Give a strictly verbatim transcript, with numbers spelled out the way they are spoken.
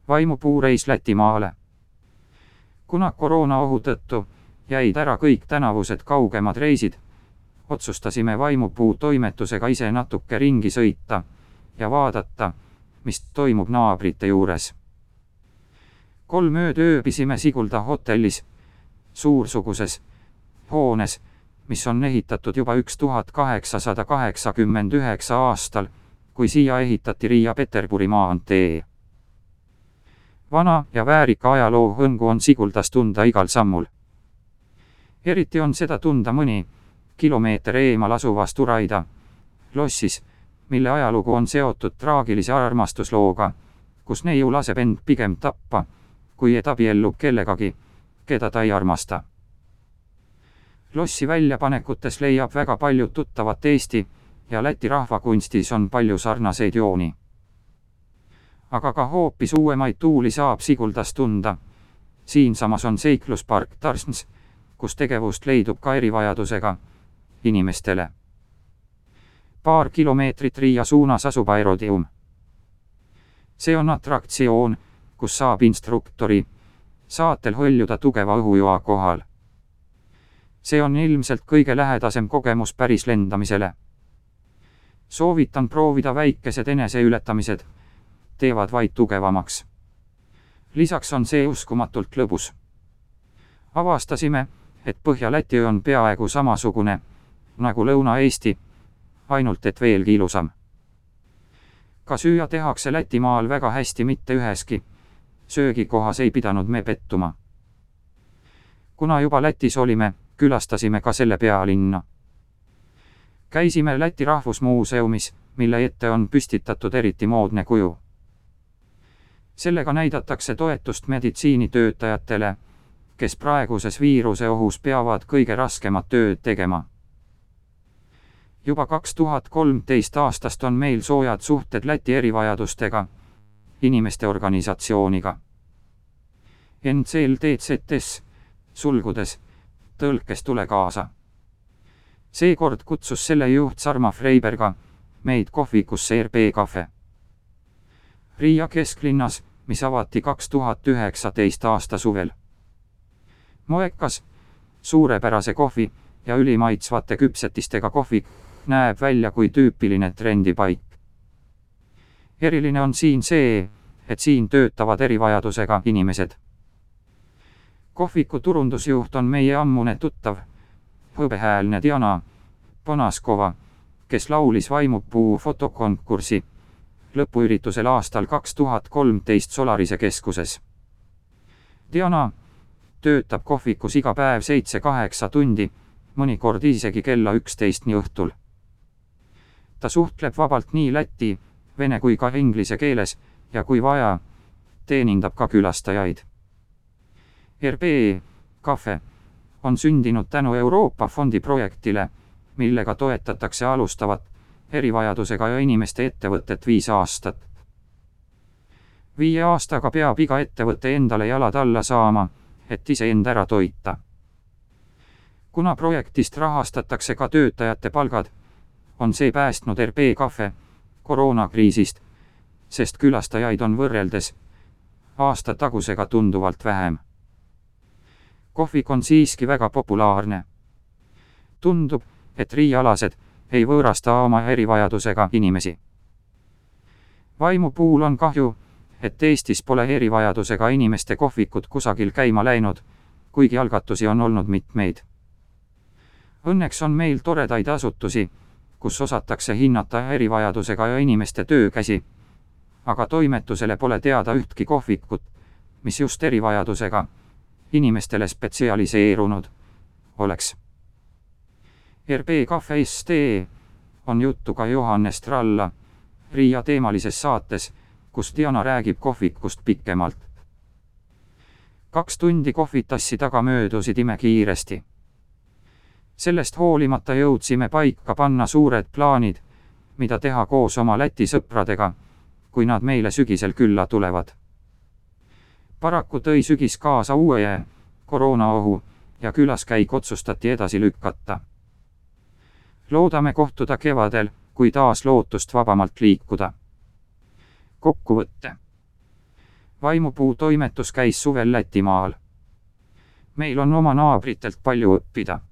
Vaimupuureis Lätimaale. Kuna koroonaohu tõttu jäid ära kõik tänavused kaugemad reisid, otsustasime Vaimupuu toimetusega ise natuke ringi sõita ja vaadata, mis toimub naabrite juures. Kolm ööd ööbisime Sigulda hotellis, suursuguses hoones, mis on ehitatud juba tuhat kaheksasada kaheksakümmend üheksa aastal, kui siia ehitati Riia-Peterburi maantee. Vana ja väärika ajaloo hõngu on Siguldas tunda igal sammul. Eriti on seda tunda mõni kilomeeter eemal asuvas Turaida lossis, mille ajalugu on seotud traagilise armastuslooga, kus neiu laseb end pigem tappa, kui et abiellub kellegagi, keda ta ei armasta. Lossi väljapanekutes leiab väga palju tuttavat Eesti ja Läti rahvakunstis on palju sarnaseid jooni. Aga ka hoopis uuemaid tuuli saab Siguldas tunda. Siinsamas on seikluspark Tarsns, kus tegevust leidub ka erivajadusega inimestele. Paar kilomeetrit Riia suunas asub Aerodium. See on atraktsioon, kus saab instruktori saatel hõljuda tugeva õhujoa kohal. See on ilmselt kõige lähedasem kogemus päris lendamisele. Soovitan proovida väikesed eneseületamised, teevad vaid tugevamaks. Lisaks on see uskumatult lõbus. Avastasime, et Põhja-Läti on peaaegu samasugune nagu Lõuna-Eesti, ainult et veelgi ilusam. Ka süüa tehakse Lätimaal väga hästi, mitte üheski söögikohas ei pidanud me pettuma. Kuna juba Lätis olime, külastasime ka selle pealinna. Käisime Läti rahvusmuuseumis, mille ette on püstitatud eriti moodne kuju. Sellega näidatakse toetust meditsiinitöötajatele, kes praeguses viiruse ohus peavad kõige raskemat tööd tegema. Juba kaks tuhat kolmteist aastast on meil soojad suhted Läti erivajadustega inimeste organisatsiooniga. N C L T Z S, sulgudes, tõlkes tule kaasa. Seekord kutsus selle juht Sarma Freiberga meid kohvikusse R B Cafe. Riia kesklinnas, mis avati kaks tuhat üheksateist aasta suvel. Moekas, suurepärase kohvi ja ülimaitsvate küpsetistega kohvi näeb välja kui tüüpiline trendipaik. Eriline on siin see, et siin töötavad erivajadusega inimesed. Kohviku turundusjuht on meie ammune tuttav, hõbehäälne Diana Ponaskova, kes laulis Vaimupuu fotokonkursi lõpuüritusel aastal kaks tuhat kolmteist Solarise keskuses. Diana töötab kohvikus iga päev seitse kaheksa tundi, mõnikord isegi kella üksteist nii õhtul. Ta suhtleb vabalt nii läti, vene kui ka inglise keeles ja kui vaja, teenindab ka külastajaid. R B Cafe on sündinud tänu Euroopa fondi projektile, millega toetatakse alustavat erivajadusega ja inimeste ettevõtet viis aastat. Viie aastaga peab iga ettevõte endale jalad alla saama, et ise end ära toita. Kuna projektist rahastatakse ka töötajate palgad, on see päästnud R B Cafe koroonakriisist, sest külastajaid on võrreldes aasta tagusega tunduvalt vähem. Kohvik on siiski väga populaarne. Tundub, et riialased ei võõrasta oma erivajadusega inimesi. Vaimupuul on kahju, et Eestis pole erivajadusega inimeste kohvikud kusagil käima läinud, kuigi algatusi on olnud mitmeid. Õnneks on meil toredaid asutusi, kus osatakse hinnata erivajadusega ja inimeste töökäsi, aga toimetusele pole teada ühtki kohvikut, mis just erivajadusega inimestele spetsialiseerunud oleks. R B Cafe S T on juttu ka Johannes Tralla Riia teemalises saates, kus Diana räägib kohvikust pikemalt. Kaks tundi kohvitassi taga möödusid imekiiresti. Sellest hoolimata jõudsime paika panna suured plaanid, mida teha koos oma Läti sõpradega, kui nad meile sügisel külla tulevad. Paraku tõi sügis kaasa uue koroonaohu ja külaskäik otsustati edasi lükata. Loodame kohtuda kevadel, kui taas lootust vabamalt liikuda. Kokkuvõtte. Vaimupuu toimetus käis suvel Lätimaal. Meil on oma naabritelt palju õppida.